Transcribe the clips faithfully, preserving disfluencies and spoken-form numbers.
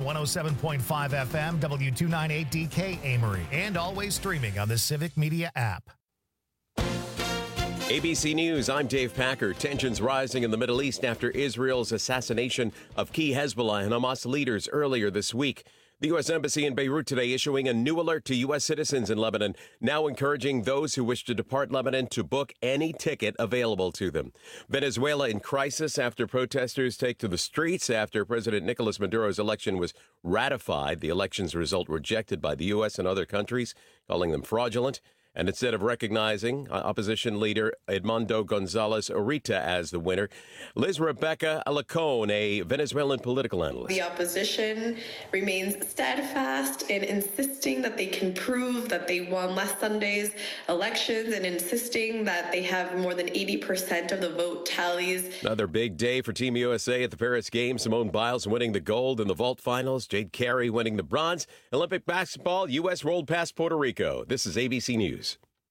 one oh seven point five F M, W two ninety-eight D K Amory, and always streaming on the Civic Media app. A B C News, I'm Dave Packer. Tensions rising in the Middle East after Israel's assassination of key Hezbollah and Hamas leaders earlier this week. The U S Embassy in Beirut today issuing a new alert to U S citizens in Lebanon, now encouraging those who wish to depart Lebanon to book any ticket available to them. Venezuela in crisis after protesters take to the streets after President Nicolas Maduro's election was ratified. The election's result rejected by the U S and other countries, calling them fraudulent. And instead of recognizing uh, opposition leader Edmundo Gonzalez Urita as the winner, Liz Rebecca Alacon, a Venezuelan political analyst. The opposition remains steadfast in insisting that they can prove that they won last Sunday's elections and insisting that they have more than eighty percent of the vote tallies. Another big day for Team U S A at the Paris Games. Simone Biles winning the gold in the vault finals. Jade Carey winning the bronze. Olympic basketball, U S rolled past Puerto Rico. This is A B C News.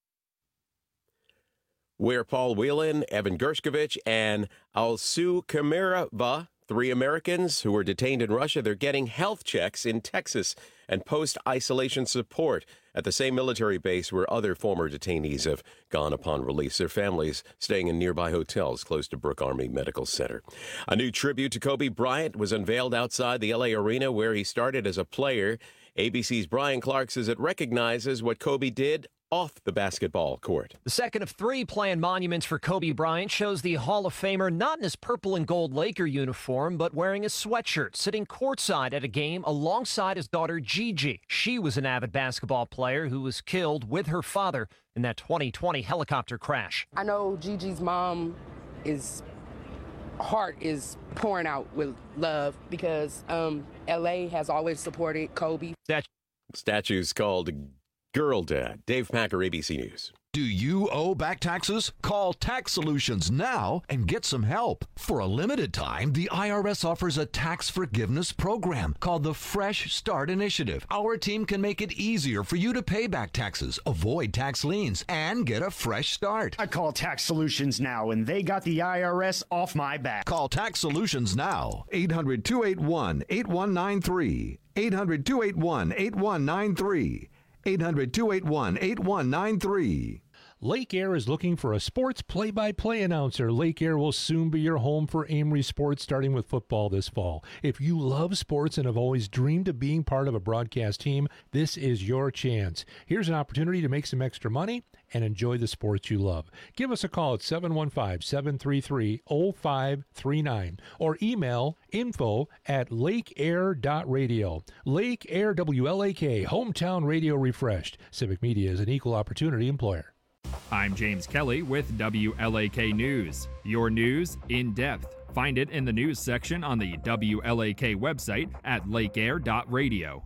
Where Paul Whelan, Evan Gershkovich, and Alsu Kamirova, three Americans who were detained in Russia, they're getting health checks in Texas and post-isolation support at the same military base where other former detainees have gone upon release. Their families staying in nearby hotels close to Brooke Army Medical Center. A new tribute to Kobe Bryant was unveiled outside the L A Arena where he started as a player. A B C's Brian Clark says it recognizes what Kobe did off the basketball court. The second of three planned monuments for Kobe Bryant shows the Hall of Famer not in his purple and gold Laker uniform, but wearing a sweatshirt, sitting courtside at a game alongside his daughter Gigi. She was an avid basketball player who was killed with her father in that twenty twenty helicopter crash. I know Gigi's mom is heart is pouring out with love because um, L A has always supported Kobe. Stat- Statues called Girl Dad. Dave Packer, A B C News. Do you owe back taxes? Call Tax Solutions now and get some help. For a limited time, the I R S offers a tax forgiveness program called the Fresh Start Initiative. Our team can make it easier for you to pay back taxes, avoid tax liens, and get a fresh start. I call Tax Solutions now, and they got the I R S off my back. Call Tax Solutions now. eight hundred, two eight one, eight one nine three. eight hundred, two eight one, eight one nine three. eight hundred, two eight one, eight one nine three. Lake Air is looking for a sports play-by-play announcer. Lake Air will soon be your home for Amory sports, starting with football this fall. If you love sports and have always dreamed of being part of a broadcast team, this is your chance. Here's an opportunity to make some extra money and enjoy the sports you love. Give us a call at seven one five, seven three three, zero five three nine or email info at lakeair dot radio. Lake Air W L A K, hometown radio refreshed. Civic Media is an equal opportunity employer. I'm James Kelly with W L A K News. Your news in depth. Find it in the news section on the W L A K website at lakeair dot radio.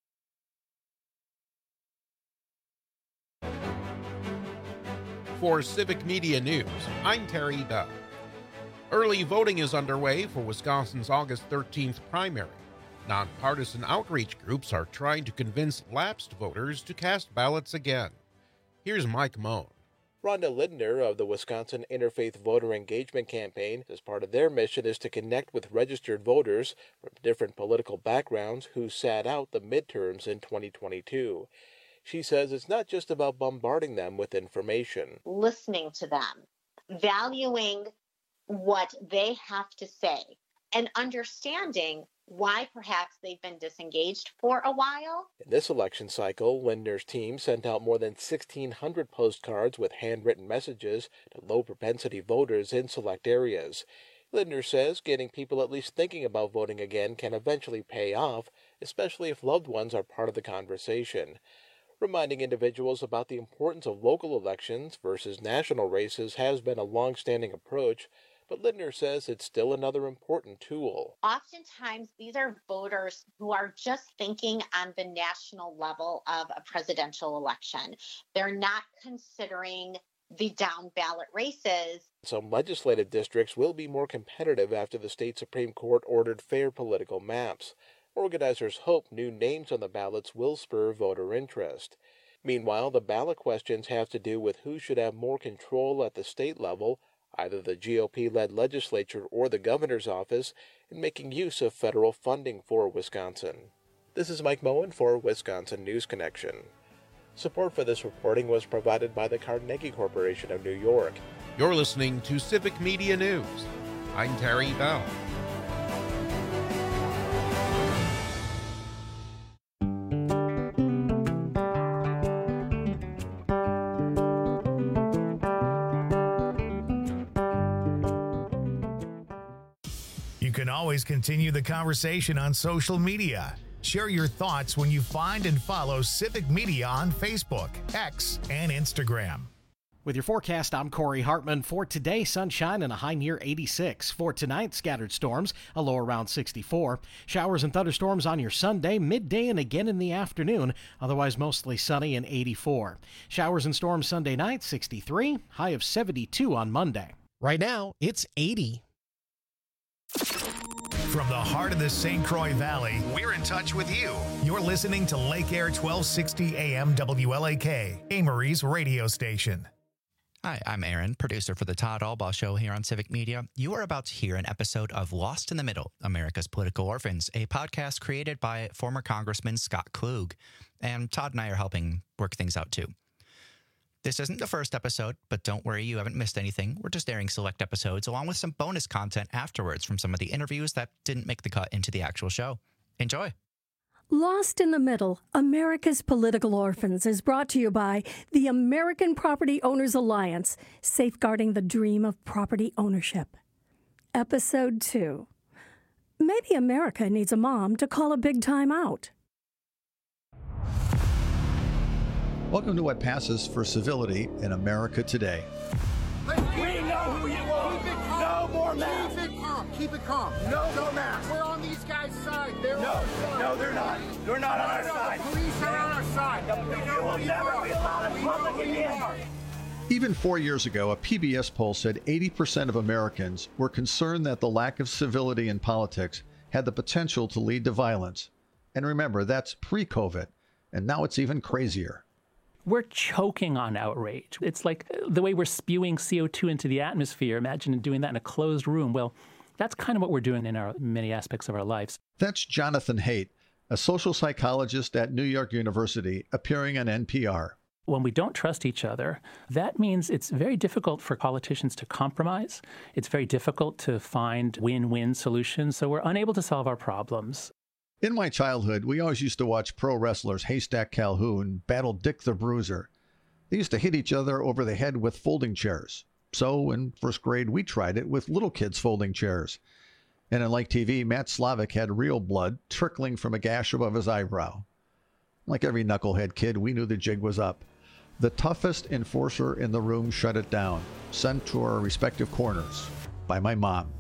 For Civic Media News, I'm Terry Duff. Early voting is underway for Wisconsin's August thirteenth primary. Nonpartisan outreach groups are trying to convince lapsed voters to cast ballots again. Here's Mike Moan. Rhonda Lindner of the Wisconsin Interfaith Voter Engagement Campaign says part of their mission is to connect with registered voters from different political backgrounds who sat out the midterms in twenty twenty-two. She says it's not just about bombarding them with information. Listening to them, valuing what they have to say, and understanding why perhaps they've been disengaged for a while. In this election cycle, Lindner's team sent out more than sixteen hundred postcards with handwritten messages to low-propensity voters in select areas. Lindner says getting people at least thinking about voting again can eventually pay off, especially if loved ones are part of the conversation. Reminding individuals about the importance of local elections versus national races has been a long-standing approach, but Lindner says it's still another important tool. Oftentimes, these are voters who are just thinking on the national level of a presidential election. They're not considering the down ballot races. Some legislative districts will be more competitive after the state Supreme Court ordered fair political maps. Organizers hope new names on the ballots will spur voter interest. Meanwhile, the ballot questions have to do with who should have more control at the state level, either the G O P-led legislature or the governor's office, in making use of federal funding for Wisconsin. This is Mike Moen for Wisconsin News Connection. Support for this reporting was provided by the Carnegie Corporation of New York. You're listening to Civic Media News. I'm Terry Bell. You can always continue the conversation on social media. Share your thoughts when you find and follow Civic Media on Facebook, X, and Instagram. With your forecast, I'm Corey Hartman. For today, sunshine and a high near eighty-six. For tonight, scattered storms, a low around sixty-four. Showers and thunderstorms on your Sunday, midday and again in the afternoon. Otherwise, mostly sunny and eighty-four. Showers and storms Sunday night, sixty-three. High of seventy-two on Monday. Right now, it's eighty. From the heart of the Saint Croix Valley, we're in touch with you. You're listening to Lake Air twelve sixty A M W L A K, Amory's radio station. Hi, I'm Aaron, producer for the Todd Albaugh Show here on Civic Media. You are about to hear an episode of Lost in the Middle, America's Political Orphans, a podcast created by former Congressman Scott Klug. And Todd and I are helping work things out too. This isn't the first episode, but don't worry, you haven't missed anything. We're just airing select episodes along with some bonus content afterwards from some of the interviews that didn't make the cut into the actual show. Enjoy. Lost in the Middle, America's Political Orphans is brought to you by the American Property Owners Alliance, safeguarding the dream of property ownership. Episode two. Maybe America needs a mom to call a big time out. Welcome to what passes for civility in America today. We know who you are. Keep it calm. No more masks. Keep it calm. Keep it calm. No more masks. We're on these guys' side. They're no, on our side. No, they're not. They're not no, on our no, side. The police are on our side. You will never be allowed in public again. Even four years ago, a P B S poll said eighty percent of Americans were concerned that the lack of civility in politics had the potential to lead to violence. And remember, that's pre-COVID. And now it's even crazier. We're choking on outrage. It's like the way we're spewing C O two into the atmosphere. Imagine doing that in a closed room. Well, that's kind of what we're doing in our many aspects of our lives. That's Jonathan Haidt, a social psychologist at New York University, appearing on N P R. When we don't trust each other, that means it's very difficult for politicians to compromise. It's very difficult to find win-win solutions. So we're unable to solve our problems. In my childhood, we always used to watch pro wrestlers Haystack Calhoun battle Dick the Bruiser. They used to hit each other over the head with folding chairs. So in first grade, we tried it with little kids' folding chairs. And unlike T V, Matt Slavic had real blood trickling from a gash above his eyebrow. Like every knucklehead kid, we knew the jig was up. The toughest enforcer in the room shut it down, sent to our respective corners by my mom.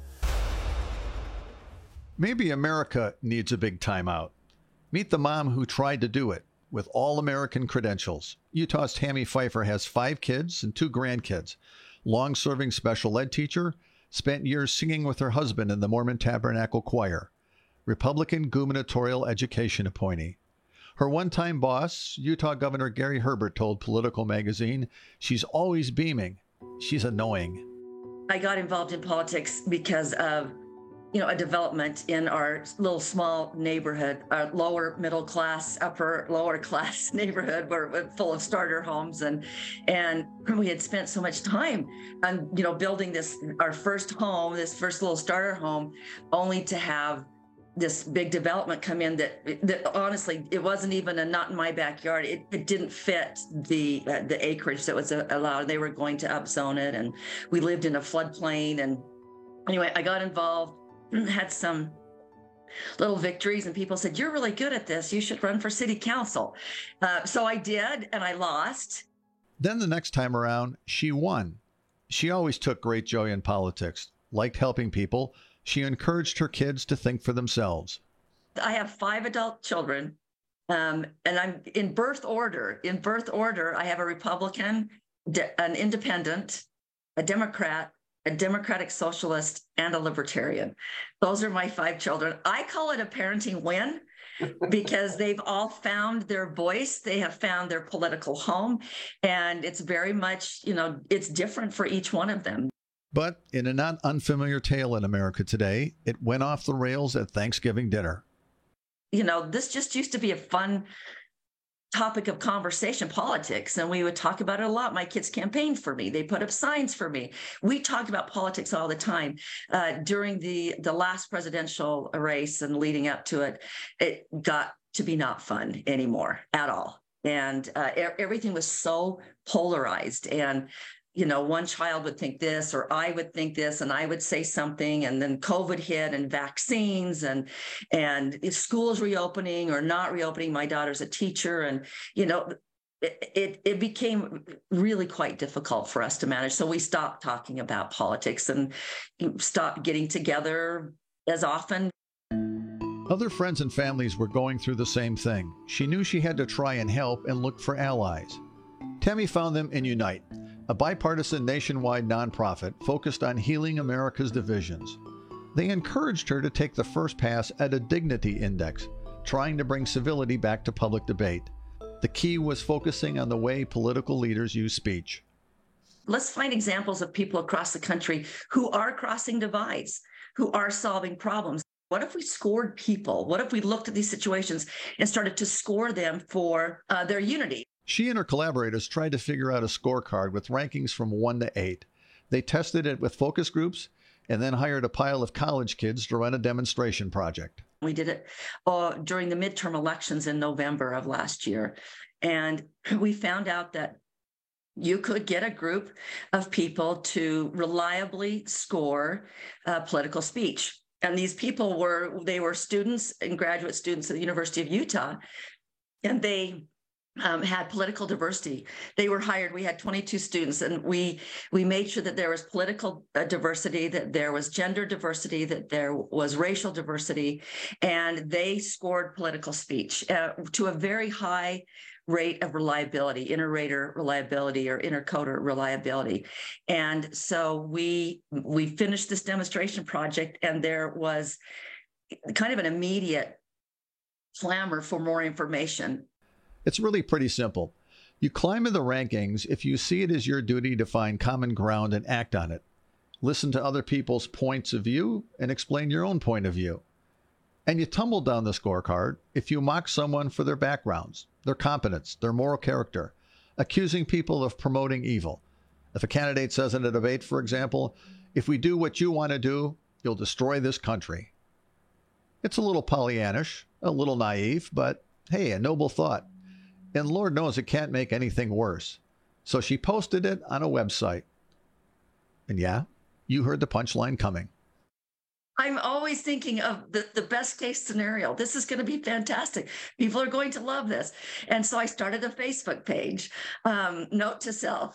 Maybe America needs a big timeout. Meet the mom who tried to do it with all-American credentials. Utah's Tammy Pfeiffer has five kids and two grandkids. Long-serving special ed teacher, spent years singing with her husband in the Mormon Tabernacle Choir. Republican gubernatorial education appointee. Her one-time boss, Utah Governor Gary Herbert, told Political Magazine, she's always beaming. She's annoying. I got involved in politics because of you know, a development in our little small neighborhood, our lower middle class, upper lower class neighborhood, where we're full of starter homes, and and we had spent so much time on you know building this our first home, this first little starter home, only to have this big development come in that, that honestly it wasn't even a not in my backyard. It, it didn't fit the uh, the acreage that was allowed. They were going to upzone it, and we lived in a floodplain. And anyway, I got involved. Had some little victories, and people said, you're really good at this. You should run for city council. Uh, so I did, and I lost. Then the next time around, she won. She always took great joy in politics, liked helping people. She encouraged her kids to think for themselves. I have five adult children, um, and I'm in birth order. In birth order, I have a Republican, an independent, a Democrat, a Democratic Socialist, and a Libertarian. Those are my five children. I call it a parenting win because they've all found their voice. They have found their political home. And it's very much, you know, it's different for each one of them. But in a not unfamiliar tale in America today, it went off the rails at Thanksgiving dinner. You know, this just used to be a fun topic of conversation, politics, and we would talk about it a lot. My kids campaigned for me. They put up signs for me. We talked about politics all the time. Uh, during the, the last presidential race and leading up to it, it got to be not fun anymore at all. And uh, everything was so polarized. And you know, one child would think this, or I would think this, and I would say something, and then COVID hit, and vaccines, and and if schools reopening or not reopening. My daughter's a teacher, and you know, it, it it became really quite difficult for us to manage. So we stopped talking about politics and stopped getting together as often. Other friends and families were going through the same thing. She knew she had to try and help and look for allies. Tammy found them in Unite, a bipartisan nationwide nonprofit focused on healing America's divisions. They encouraged her to take the first pass at a dignity index, trying to bring civility back to public debate. The key was focusing on the way political leaders use speech. Let's find examples of people across the country who are crossing divides, who are solving problems. What if we scored people? What if we looked at these situations and started to score them for uh, their unity? She and her collaborators tried to figure out a scorecard with rankings from one to eight. They tested it with focus groups and then hired a pile of college kids to run a demonstration project. We did it uh, during the midterm elections in November of last year. And we found out that you could get a group of people to reliably score uh, political speech. And these people were, they were students and graduate students at the University of Utah, and they Um, had political diversity. They were hired. We had twenty-two students, and we we made sure that there was political uh, diversity, that there was gender diversity, that there was racial diversity, and they scored political speech uh, to a very high rate of reliability, inter-rater reliability or intercoder reliability. And so we we finished this demonstration project, and there was kind of an immediate clamor for more information. It's really pretty simple. You climb in the rankings if you see it as your duty to find common ground and act on it. Listen to other people's points of view and explain your own point of view. And you tumble down the scorecard if you mock someone for their backgrounds, their competence, their moral character, accusing people of promoting evil. If a candidate says in a debate, for example, if we do what you want to do, you'll destroy this country. It's a little Pollyannish, a little naive, but hey, a noble thought. And Lord knows it can't make anything worse. So she posted it on a website. And yeah, you heard the punchline coming. I'm always thinking of the, the best case scenario. This is going to be fantastic. People are going to love this. And so I started a Facebook page. Um, note to self,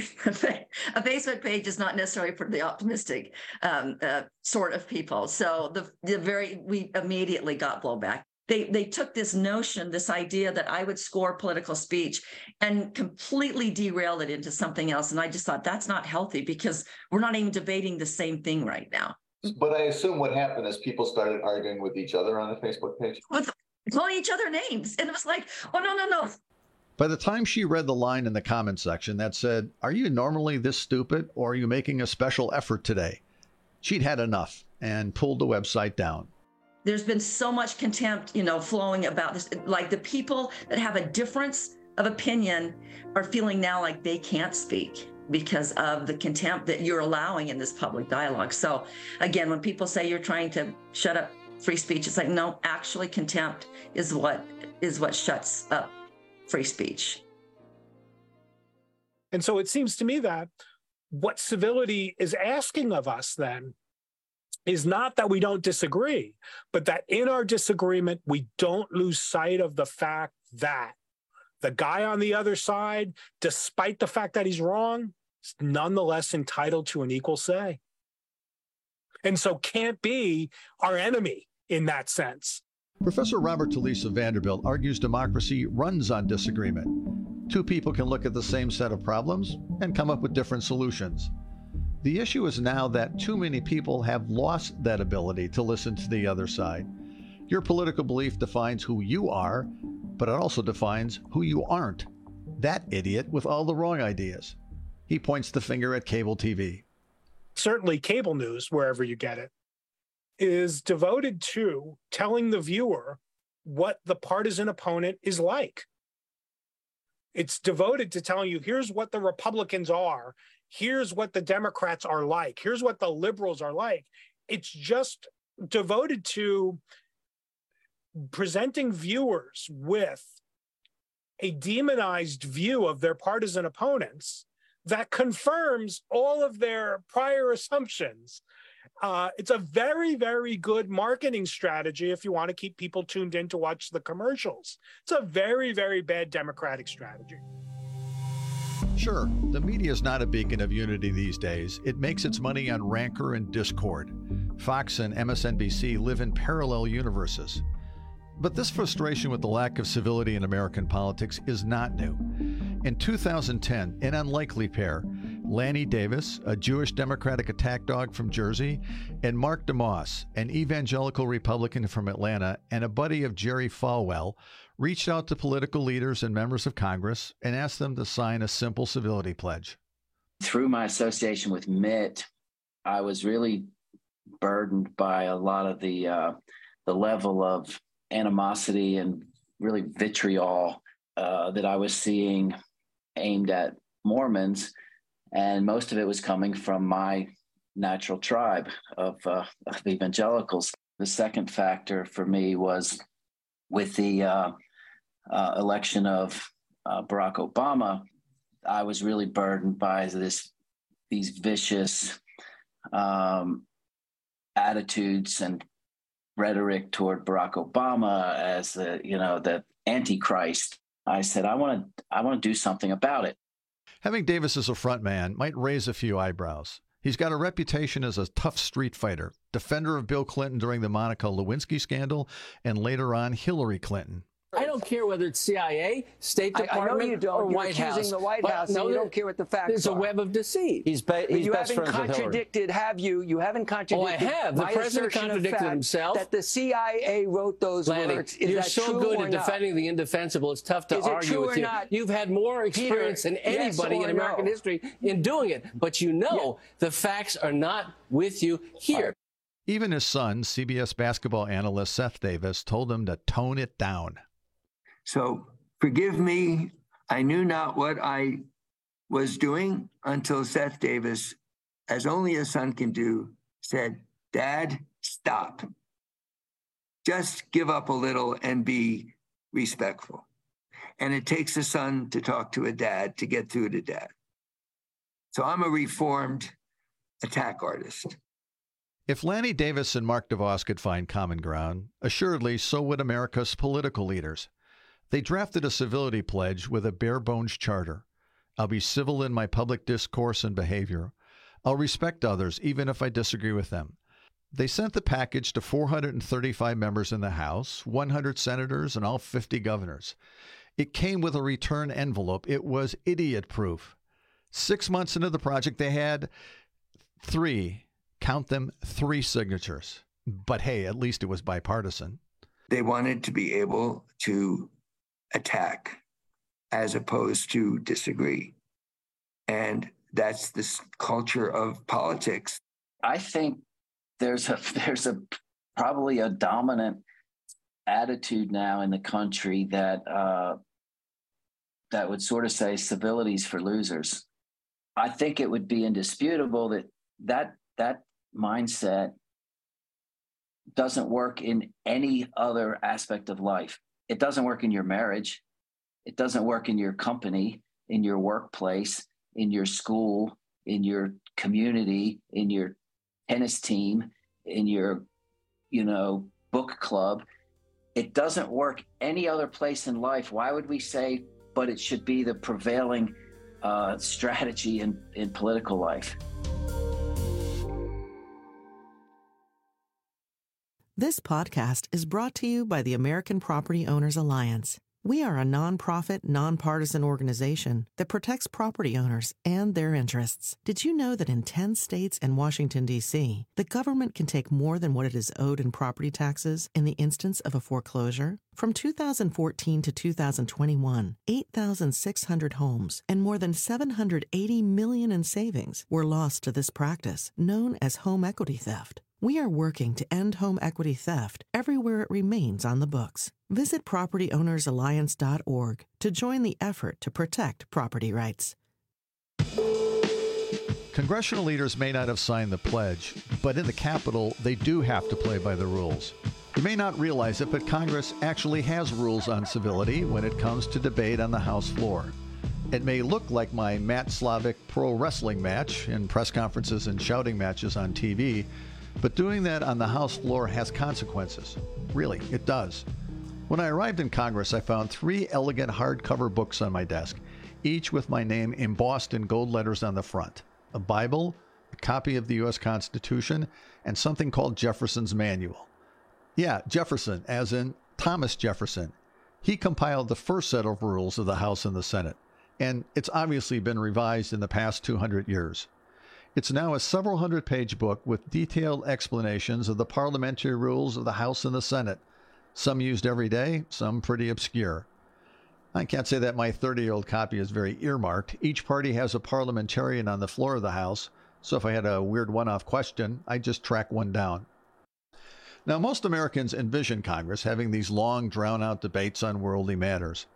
a Facebook page is not necessarily for the optimistic um, uh, sort of people. So the, the very, we immediately got blowback. They they took this notion, this idea that I would score political speech and completely derail it into something else. And I just thought that's not healthy because we're not even debating the same thing right now. But I assume what happened is people started arguing with each other on the Facebook page. With calling each other names. And it was like, oh, no, no, no. By the time she read the line in the comment section that said, "Are you normally this stupid, or are you making a special effort today?" she'd had enough and pulled the website down. There's been so much contempt, you know, flowing about this. Like the people that have a difference of opinion are feeling now like they can't speak because of the contempt that you're allowing in this public dialogue. So again, when people say you're trying to shut up free speech, it's like, no, actually contempt is what is what shuts up free speech. And so it seems to me that what civility is asking of us then is not that we don't disagree, but that in our disagreement, we don't lose sight of the fact that the guy on the other side, despite the fact that he's wrong, is nonetheless entitled to an equal say. And so can't be our enemy in that sense. Professor Robert Talisse of Vanderbilt argues democracy runs on disagreement. Two people can look at the same set of problems and come up with different solutions. The issue is now that too many people have lost that ability to listen to the other side. Your political belief defines who you are, but it also defines who you aren't. That idiot with all the wrong ideas. He points the finger at cable T V. certainly cable news, wherever you get it, is devoted to telling the viewer what the partisan opponent is like. It's devoted to telling you, here's what the Republicans are, here's what the Democrats are like, here's what the liberals are like. It's just devoted to presenting viewers with a demonized view of their partisan opponents that confirms all of their prior assumptions. Uh, it's a very, very good marketing strategy if you want to keep people tuned in to watch the commercials. It's a very, very bad Democratic strategy. Sure, the media is not a beacon of unity these days. It makes its money on rancor and discord. Fox and M S N B C live in parallel universes. But this frustration with the lack of civility in American politics is not new. In two thousand ten, an unlikely pair, Lanny Davis, a Jewish Democratic attack dog from Jersey, and Mark DeMoss, an evangelical Republican from Atlanta and a buddy of Jerry Falwell, reached out to political leaders and members of Congress and asked them to sign a simple civility pledge. Through my association with Mitt, I was really burdened by a lot of the uh, the level of animosity and really vitriol uh, that I was seeing aimed at Mormons. And most of it was coming from my natural tribe of, uh, of evangelicals. The second factor for me was with the uh, uh, election of uh, Barack Obama, I was really burdened by this these vicious um, attitudes and rhetoric toward Barack Obama as the, you know, the Antichrist. I said, I want to, I want to do something about it. Having Davis as a front man might raise a few eyebrows. He's got a reputation as a tough street fighter, defender of Bill Clinton during the Monica Lewinsky scandal, and later on Hillary Clinton. I don't care whether it's C I A, State Department, I know you don't. or You're White accusing House. the White But House, no, and you there- don't care what the facts There's are. a web of deceit. He's, ba- But he's you best haven't friends with Hillary. contradicted, have you? You haven't contradicted. Oh, I have. The my president assertion of contradicted fact himself. That the C I A wrote those Lanny, words. Is you're that so true good or at not? defending the indefensible. It's tough to Is it argue true with or you. not? You've had more experience Peter, than yes anybody or in American no? history in doing it. But you know the facts are not with you here. Even his son, C B S basketball analyst Seth Davis, told him to tone it down. So forgive me. I knew not what I was doing until Seth Davis, as only a son can do, said, Dad, stop. Just give up a little and be respectful. And it takes a son to talk to a dad to get through to dad. So I'm a reformed attack artist. If Lanny Davis and Mark DeVos could find common ground, assuredly so would America's political leaders. They drafted a civility pledge with a bare-bones charter. I'll be civil in my public discourse and behavior. I'll respect others, even if I disagree with them. They sent the package to four hundred thirty-five members in the House, one hundred senators, and all fifty governors. It came with a return envelope. It was idiot-proof. Six months into the project, they had three, count them, three signatures. But hey, at least it was bipartisan. They wanted to be able to attack as opposed to disagree. And that's this culture of politics. I think there's a there's a probably a dominant attitude now in the country that uh, that would sort of say civility's for losers. I think it would be indisputable that that that mindset doesn't work in any other aspect of life. It doesn't work in your marriage. It doesn't work in your company, in your workplace, in your school, in your community, in your tennis team, in your, you know, book club. It doesn't work any other place in life. Why would we say, but it should be the prevailing uh, strategy in, in political life? This podcast is brought to you by the American Property Owners Alliance. We are a nonprofit, nonpartisan organization that protects property owners and their interests. Did you know that in ten states and Washington, D C, the government can take more than what it is owed in property taxes in the instance of a foreclosure? From two thousand fourteen to two thousand twenty-one, eight thousand six hundred homes and more than seven hundred eighty million dollars in savings were lost to this practice, known as home equity theft. We are working to end home equity theft everywhere it remains on the books. Visit property owners alliance dot org to join the effort to protect property rights. Congressional leaders may not have signed the pledge, but in the Capitol, they do have to play by the rules. You may not realize it, but Congress actually has rules on civility when it comes to debate on the House floor. It may look like my Matt Slavic pro wrestling match in press conferences and shouting matches on T V, but doing that on the House floor has consequences. Really, it does. When I arrived in Congress, I found three elegant hardcover books on my desk, each with my name embossed in gold letters on the front. A Bible, a copy of the U S Constitution, and something called Jefferson's Manual. Yeah, Jefferson, as in Thomas Jefferson. He compiled the first set of rules of the House and the Senate, and it's obviously been revised in the past two hundred years. It's now a several hundred page book with detailed explanations of the parliamentary rules of the House and the Senate, some used every day, some pretty obscure. I can't say that my thirty-year-old copy is very earmarked. Each party has a parliamentarian on the floor of the House, so if I had a weird one-off question, I'd just track one down. Now, most Americans envision Congress having these long, drawn-out debates on worldly matters.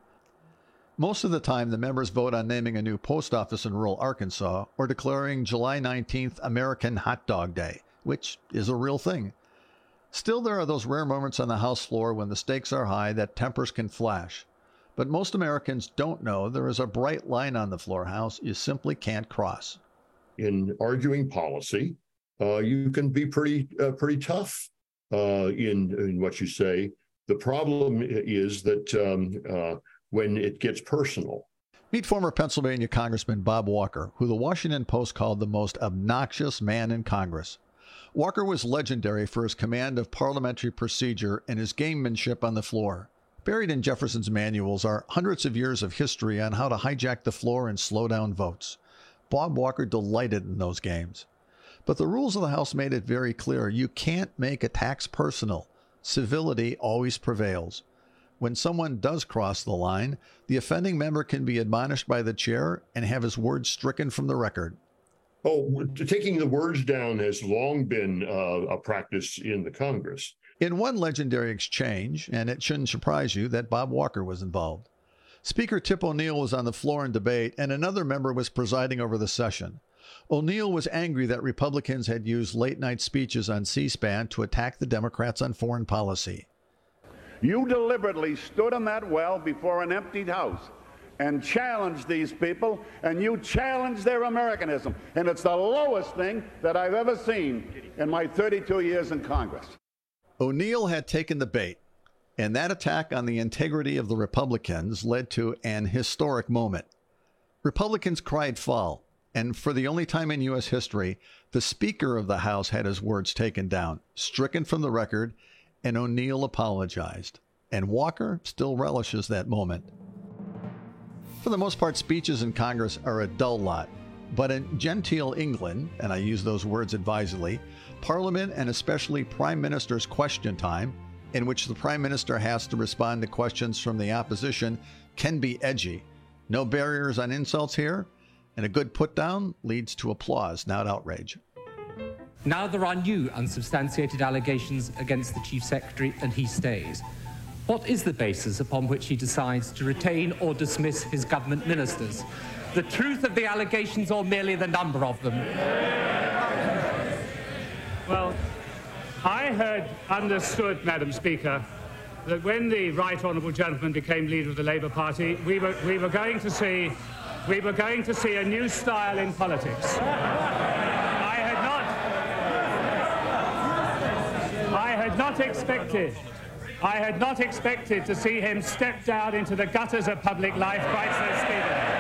Most of the time, the members vote on naming a new post office in rural Arkansas or declaring July nineteenth American Hot Dog Day, which is a real thing. Still, there are those rare moments on the House floor when the stakes are high that tempers can flash. But most Americans don't know there is a bright line on the floor, House, you simply can't cross. In arguing policy, uh, you can be pretty uh, pretty tough uh, in, in what you say. The problem is that um, uh, when it gets personal. Meet former Pennsylvania Congressman Bob Walker, who the Washington Post called the most obnoxious man in Congress. Walker was legendary for his command of parliamentary procedure and his gamemanship on the floor. Buried in Jefferson's manuals are hundreds of years of history on how to hijack the floor and slow down votes. Bob Walker delighted in those games. But the rules of the House made it very clear you can't make attacks personal. Civility always prevails. When someone does cross the line, the offending member can be admonished by the chair and have his words stricken from the record. Oh, taking the words down has long been uh, a practice in the Congress. In one legendary exchange, and it shouldn't surprise you that Bob Walker was involved. Speaker Tip O'Neill was on the floor in debate, and another member was presiding over the session. O'Neill was angry that Republicans had used late-night speeches on C-SPAN to attack the Democrats on foreign policy. You deliberately stood in that well before an emptied house and challenged these people, and you challenged their Americanism. And it's the lowest thing that I've ever seen in my thirty-two years in Congress. O'Neill had taken the bait, and that attack on the integrity of the Republicans led to an historic moment. Republicans cried foul, and for the only time in U S history, the Speaker of the House had his words taken down, stricken from the record, and O'Neill apologized. And Walker still relishes that moment. For the most part, speeches in Congress are a dull lot. But in genteel England, and I use those words advisedly, Parliament and especially Prime Minister's question time, in which the Prime Minister has to respond to questions from the opposition, can be edgy. No barriers on insults here, and a good put-down leads to applause, not outrage. Now there are new unsubstantiated allegations against the Chief Secretary, and he stays. What is the basis upon which he decides to retain or dismiss his government ministers? The truth of the allegations or merely the number of them? Well, I had understood, Madam Speaker, that when the Right Honourable Gentleman became leader of the Labour Party, we were, we were going to see, we were going to see a new style in politics. I had not, I had not expected, I had not expected to see him step down into the gutters of public life quite so speedily.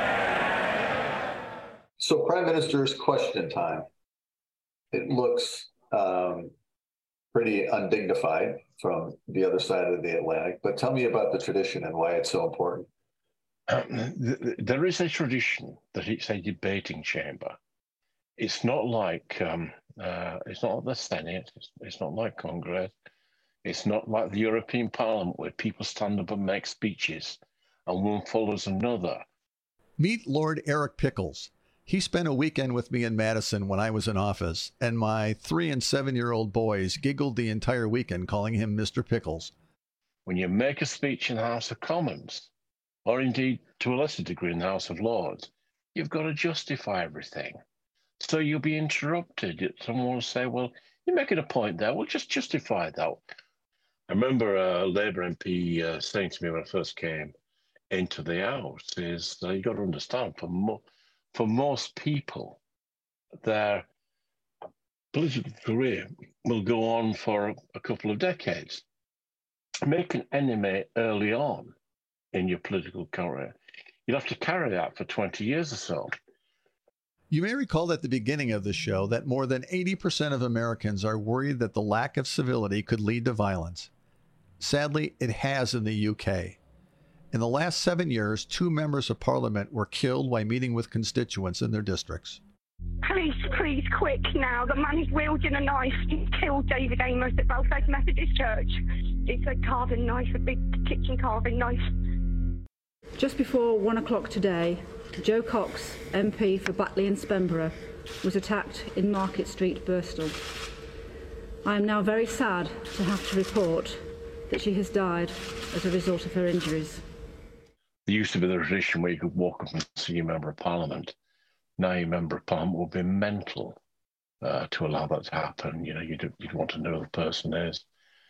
So Prime Minister's question time. It looks um, pretty undignified from the other side of the Atlantic. But tell me about the tradition and why it's so important. Um, there is a tradition that it's a debating chamber. It's not like um, uh, it's not like the Senate. It's, it's not like Congress. It's not like the European Parliament where people stand up and make speeches and one follows another. Meet Lord Eric Pickles. He spent a weekend with me in Madison when I was in office, and my three and seven-year-old boys giggled the entire weekend calling him Mister Pickles. When you make a speech in the House of Commons, or indeed to a lesser degree in the House of Lords, you've got to justify everything. So you'll be interrupted. Someone will say, well, you're making a point there. Well, just justify that. I remember a Labour M P uh, saying to me when I first came into the House is, uh, you've got to understand, for mo- For most people, their political career will go on for a couple of decades. Make an enemy early on in your political career. You'll have to carry that for twenty years or so. You may recall at the beginning of the show that more than eighty percent of Americans are worried that the lack of civility could lead to violence. Sadly, it has in the U K. In the last seven years, two members of parliament were killed while meeting with constituents in their districts. Police, please, quick now. The man is wielding a knife. He killed David Amos at Belfast Methodist Church. It's a carving knife, a big kitchen carving knife. Just before one o'clock today, Joe Cox, M P for Batley and Spenborough, was attacked in Market Street, Birstall. I am now very sad to have to report that she has died as a result of her injuries. There used to be the tradition where you could walk up and see a member of parliament. Now your member of parliament will be mental uh, to allow that to happen. You know, you'd, you'd want to know who the person is.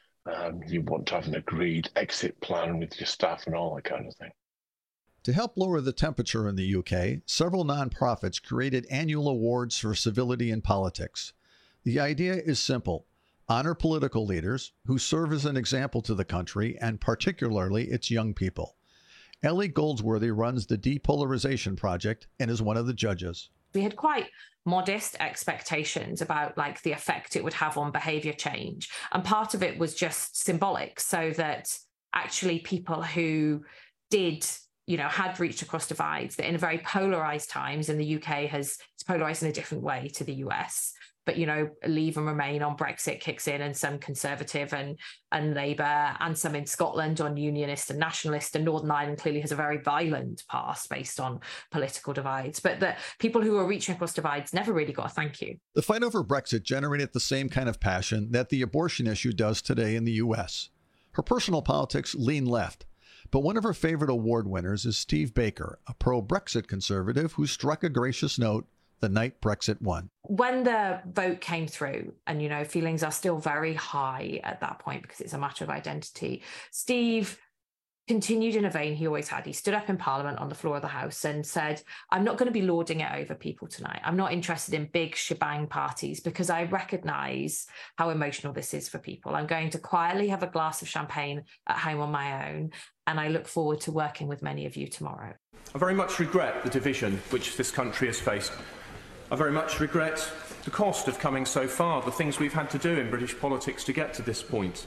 Um, you want to have an agreed exit plan with your staff and all that kind of thing. To help lower the temperature in the U K, several nonprofits created annual awards for civility in politics. The idea is simple. Honor political leaders who serve as an example to the country and particularly its young people. Ellie Goldsworthy runs the Depolarization Project and is one of the judges. We had quite modest expectations about like the effect it would have on behavior change. And part of it was just symbolic, so that actually people who did, you know, had reached across divides, that in very polarized times, and the U K has it's polarized in a different way to the U S, but, you know, Leave and Remain on Brexit kicks in, and some Conservative and, and Labour, and some in Scotland on Unionist and Nationalist, and Northern Ireland clearly has a very violent past based on political divides. But the people who are reaching across divides never really got a thank you. The fight over Brexit generated the same kind of passion that the abortion issue does today in the U S. Her personal politics lean left, but one of her favorite award winners is Steve Baker, a pro-Brexit conservative who struck a gracious note the night Brexit won. When the vote came through, and, you know, feelings are still very high at that point because it's a matter of identity, Steve continued in a vein he always had. He stood up in Parliament on the floor of the House and said, I'm not going to be lording it over people tonight. I'm not interested in big shebang parties because I recognise how emotional this is for people. I'm going to quietly have a glass of champagne at home on my own, and I look forward to working with many of you tomorrow. I very much regret the division which this country has faced. I very much regret the cost of coming so far, the things we've had to do in British politics to get to this point.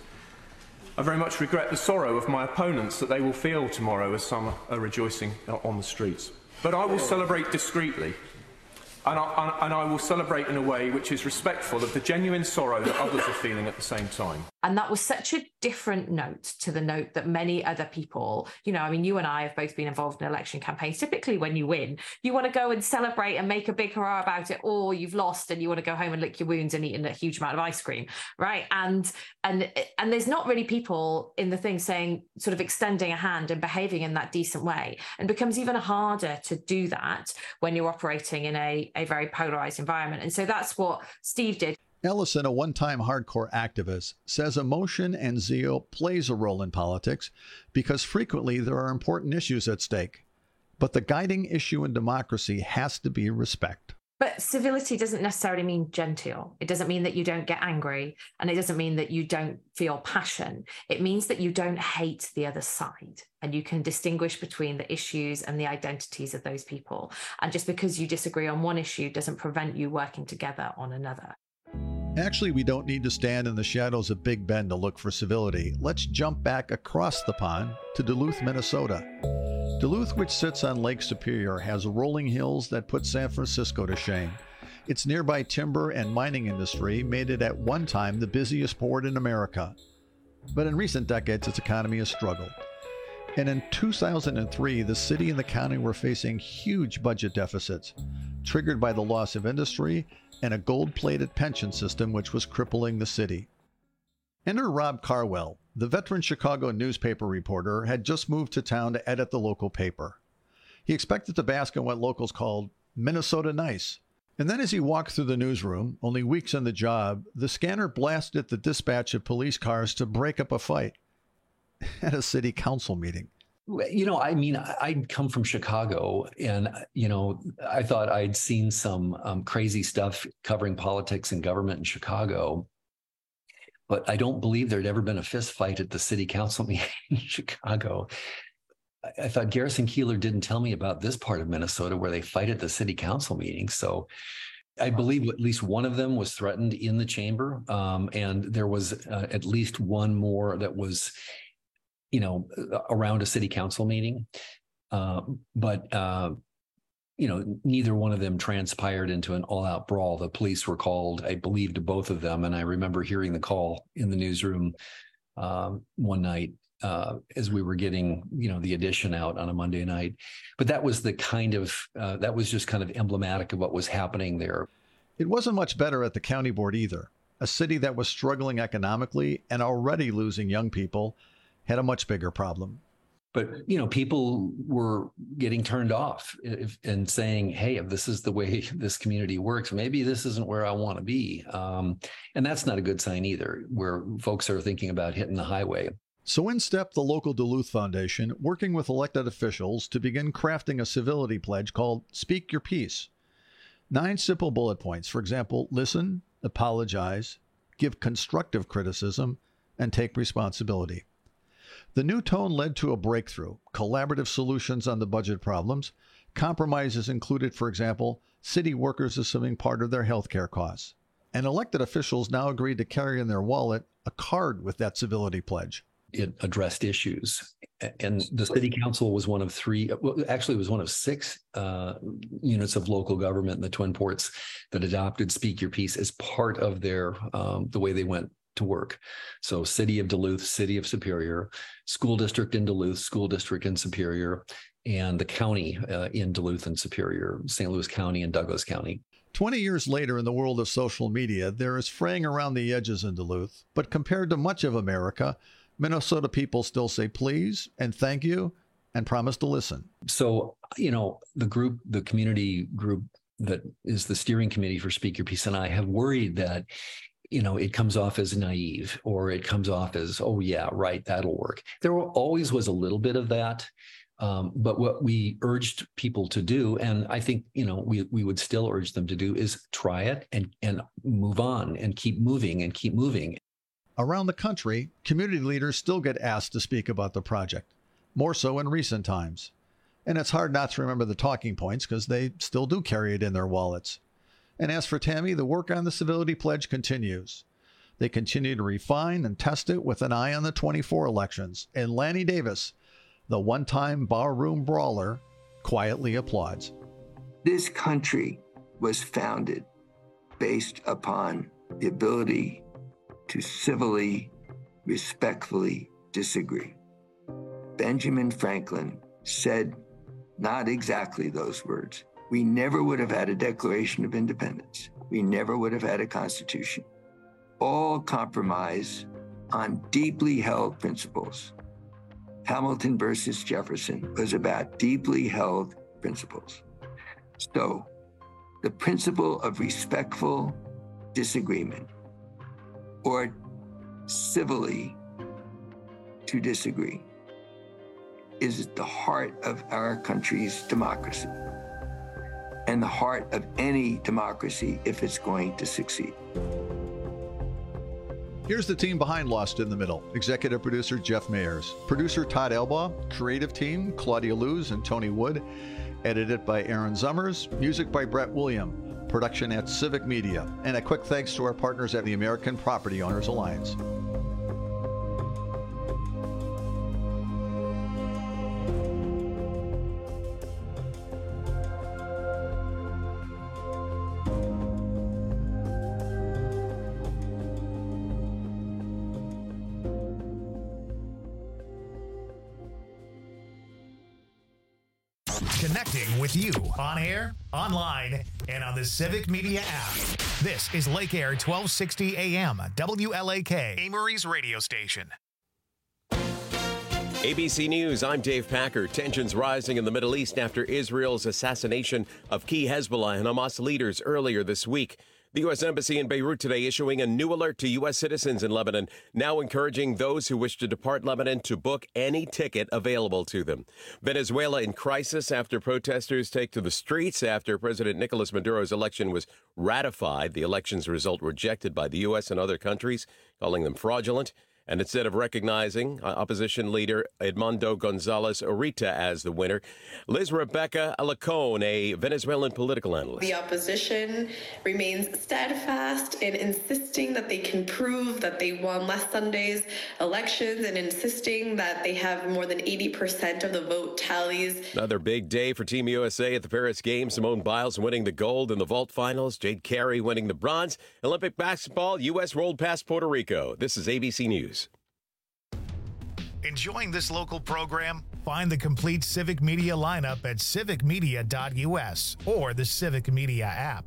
I very much regret the sorrow of my opponents that they will feel tomorrow as some are rejoicing on the streets. But I will celebrate discreetly, and I, and I will celebrate in a way which is respectful of the genuine sorrow that others are feeling at the same time. And that was such a different note to the note that many other people, you know, I mean, you and I have both been involved in election campaigns. Typically when you win, you want to go and celebrate and make a big hurrah about it, or you've lost and you want to go home and lick your wounds and eat a huge amount of ice cream, right? And and and there's not really people in the thing saying, sort of extending a hand and behaving in that decent way. And it becomes even harder to do that when you're operating in a, a very polarized environment. And so that's what Steve did. Ellison, a one-time hardcore activist, says emotion and zeal plays a role in politics because frequently there are important issues at stake. But the guiding issue in democracy has to be respect. But civility doesn't necessarily mean genteel. It doesn't mean that you don't get angry, and it doesn't mean that you don't feel passion. It means that you don't hate the other side, and you can distinguish between the issues and the identities of those people. And just because you disagree on one issue doesn't prevent you working together on another. Actually, we don't need to stand in the shadows of Big Bend to look for civility. Let's jump back across the pond to Duluth, Minnesota. Duluth, which sits on Lake Superior, has rolling hills that put San Francisco to shame. Its nearby timber and mining industry made it at one time the busiest port in America. But in recent decades, its economy has struggled. And in two thousand three, the city and the county were facing huge budget deficits, triggered by the loss of industry and a gold-plated pension system which was crippling the city. Enter Rob Carwell. The veteran Chicago newspaper reporter had just moved to town to edit the local paper. He expected to bask in what locals called Minnesota nice. And then as he walked through the newsroom, only weeks on the job, the scanner blasted the dispatch of police cars to break up a fight at a city council meeting. You know, I mean, I'd come from Chicago and, you know, I thought I'd seen some um, crazy stuff covering politics and government in Chicago. But I don't believe there'd ever been a fist fight at the city council meeting in Chicago. I, I thought Garrison Keillor didn't tell me about this part of Minnesota where they fight at the city council meeting. So I believe at least one of them was threatened in the chamber. Um, and there was uh, at least one more that was, you know, around a city council meeting. Uh, but, uh, you know, neither one of them transpired into an all-out brawl. The police were called, I believe, to both of them. And I remember hearing the call in the newsroom uh, one night uh, as we were getting, you know, the edition out on a Monday night. But that was the kind of, uh, that was just kind of emblematic of what was happening there. It wasn't much better at the county board either. A city that was struggling economically and already losing young people had a much bigger problem. But, you know, people were getting turned off if, and saying, hey, if this is the way this community works, maybe this isn't where I want to be. Um, and that's not a good sign either, where folks are thinking about hitting the highway. So in stepped the local Duluth Foundation, working with elected officials to begin crafting a civility pledge called Speak Your Piece. Nine simple bullet points. For example, listen, apologize, give constructive criticism, and take responsibility. The new tone led to a breakthrough, collaborative solutions on the budget problems. Compromises included, for example, city workers assuming part of their health care costs. And elected officials now agreed to carry in their wallet a card with that civility pledge. It addressed issues. And the city council was one of three, well, actually it was one of six uh, units of local government in the Twin Ports that adopted Speak Your Piece as part of their, um, the way they went to work. So City of Duluth, City of Superior, School District in Duluth, School District in Superior, and the county uh, in Duluth and Superior, Saint Louis County and Douglas County. twenty years later in the world of social media, there is fraying around the edges in Duluth, but compared to much of America, Minnesota people still say please and thank you and promise to listen. So, you know, the group, the community group that is the steering committee for Speak Your Piece and I have worried that, you know, it comes off as naive or it comes off as, oh, yeah, right, that'll work. There always was a little bit of that. Um, but what we urged people to do, and I think, you know, we, we would still urge them to do, is try it and, and move on and keep moving and keep moving. Around the country, community leaders still get asked to speak about the project, more so in recent times. And it's hard not to remember the talking points because they still do carry it in their wallets. And as for Tammy, the work on the Civility Pledge continues. They continue to refine and test it with an eye on the twenty-four elections. And Lanny Davis, the one-time barroom brawler, quietly applauds. This country was founded based upon the ability to civilly, respectfully disagree. Benjamin Franklin said not exactly those words. We never would have had a Declaration of Independence. We never would have had a Constitution. All compromise on deeply held principles. Hamilton versus Jefferson was about deeply held principles. So the principle of respectful disagreement, or civilly to disagree, is at the heart of our country's democracy and the heart of any democracy if it's going to succeed. Here's the team behind Lost in the Middle. Executive producer Jeff Mayers. Producer Todd Elbaugh. Creative team Claudia Luz and Tony Wood. Edited by Aaron Zummers. Music by Brett William. production at Civic Media. And a quick thanks to our partners at the American Property Owners Alliance. Connecting with you on air, online, and on the Civic Media app. This is Lake Air twelve sixty A M, W L A K, Amory's radio station. A B C News, I'm Dave Packer. Tensions rising in the Middle East after Israel's assassination of key Hezbollah and Hamas leaders earlier this week. The U S Embassy in Beirut today issuing a new alert to U S citizens in Lebanon, now encouraging those who wish to depart Lebanon to book any ticket available to them. Venezuela in crisis after protesters take to the streets after President Nicolas Maduro's election was ratified. The election's result rejected by the U S and other countries, calling them fraudulent. And instead of recognizing opposition leader Edmundo Gonzalez Urita as the winner, Liz Rebecca Alacon, a Venezuelan political analyst. The opposition remains steadfast in insisting that they can prove that they won last Sunday's elections and insisting that they have more than eighty percent of the vote tallies. Another big day for Team U S A at the Paris Games. Simone Biles winning the gold in the vault finals. Jade Carey winning the bronze. Olympic basketball, U S rolled past Puerto Rico. This is A B C News. Enjoying this local program? Find the complete Civic Media lineup at civic media dot U S or the Civic Media app.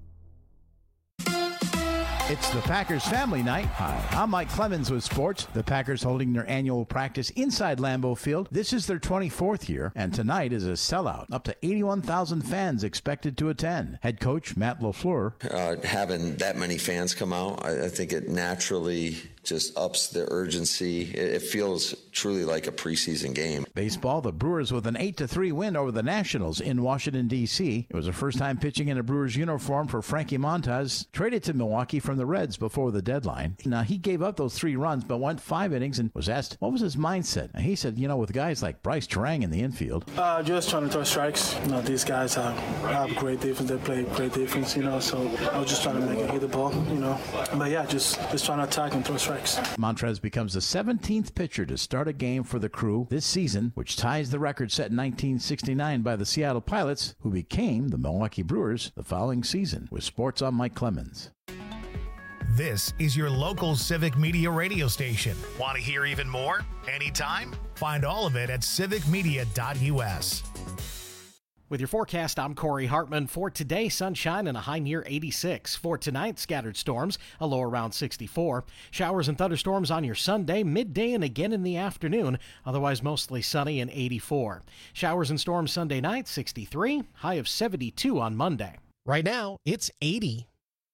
It's the Packers family night. Hi, I'm Mike Clemens with sports. The Packers holding their annual practice inside Lambeau Field. This is their twenty-fourth year, and tonight is a sellout. Up to eighty-one thousand fans expected to attend. Head coach Matt LaFleur. Uh, having that many fans come out, I, I think it naturally just ups the urgency. It, it feels truly like a preseason game. Baseball, the Brewers with an eight to three win over the Nationals in Washington, D C It was the first time pitching in a Brewers uniform for Frankie Montas, traded to Milwaukee from the Reds before the deadline. Now, he gave up those three runs, but went five innings and was asked, what was his mindset? And he said, you know, with guys like Bryce Terang in the infield. Uh, just trying to throw strikes. You know, these guys have, have great defense. They play great defense, you know, so I was just trying to make it hit the ball, you know. But, yeah, just, just trying to attack and throw strikes. Montrez becomes the seventeenth pitcher to start a game for the Crew this season, which ties the record set in nineteen sixty-nine by the Seattle Pilots, who became the Milwaukee Brewers the following season. With sports, I'm Mike Clemens. This is your local Civic Media radio station. Want to hear even more? Anytime? Find all of it at civic media dot U S. With your forecast, I'm Corey Hartman. For today, sunshine and a high near eighty-six. For tonight, scattered storms, a low around sixty-four. Showers and thunderstorms on your Sunday, midday and again in the afternoon. Otherwise, mostly sunny and eighty-four. Showers and storms Sunday night, sixty-three. High of seventy-two on Monday. Right now, it's eighty.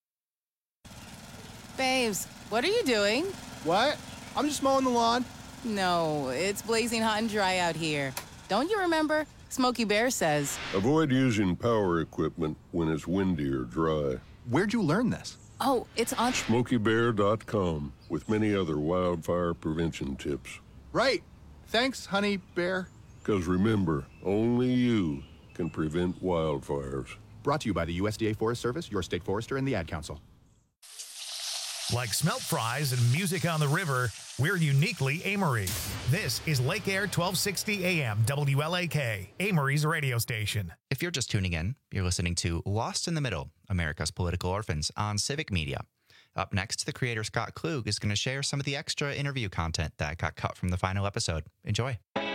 Babes, what are you doing? What? I'm just mowing the lawn. No, it's blazing hot and dry out here. Don't you remember? Smokey Bear says, avoid using power equipment when it's windy or dry. Where'd you learn this? Oh, it's on smokey bear dot com with many other wildfire prevention tips. Right. Thanks, honey bear. Because remember, only you can prevent wildfires. Brought to you by the U S D A Forest Service, your state forester, and the Ad Council. Like smelt fries and music on the river, we're uniquely Amory. This is Lake Air twelve sixty A M, W L A K, Amory's radio station. If you're just tuning in, you're listening to Lost in the Middle, America's Political Orphans on Civic Media. Up next, the creator Scott Klug is going to share some of the extra interview content that got cut from the final episode. Enjoy.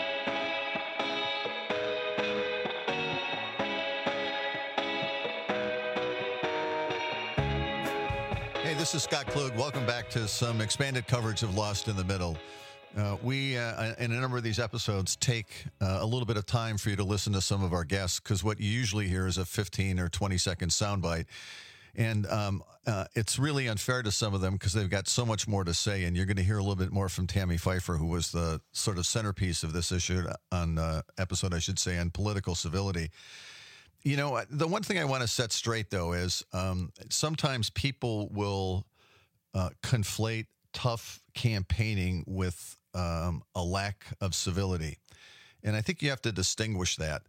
This is Scott Klug. Welcome back to some expanded coverage of Lost in the Middle. Uh, we, uh, in a number of these episodes, take uh, a little bit of time for you to listen to some of our guests, because what you usually hear is a fifteen or twenty second soundbite. And um, uh, it's really unfair to some of them because they've got so much more to say. And you're going to hear a little bit more from Tammy Pfeiffer, who was the sort of centerpiece of this issue on uh, episode, I should say, on political civility. You know, the one thing I want to set straight, though, is um, sometimes people will uh, conflate tough campaigning with um, a lack of civility. And I think you have to distinguish that.